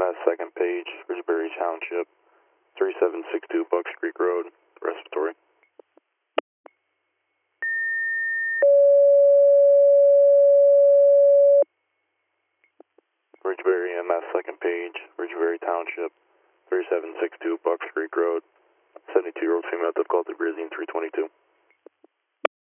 EMS second page, Ridgeberry Township, 3762 Bucks Creek Road, respiratory. Ridgeberry EMS second page, Ridgeberry Township, 3762 Bucks Creek Road, 72-year-old female, difficulty breathing, 322.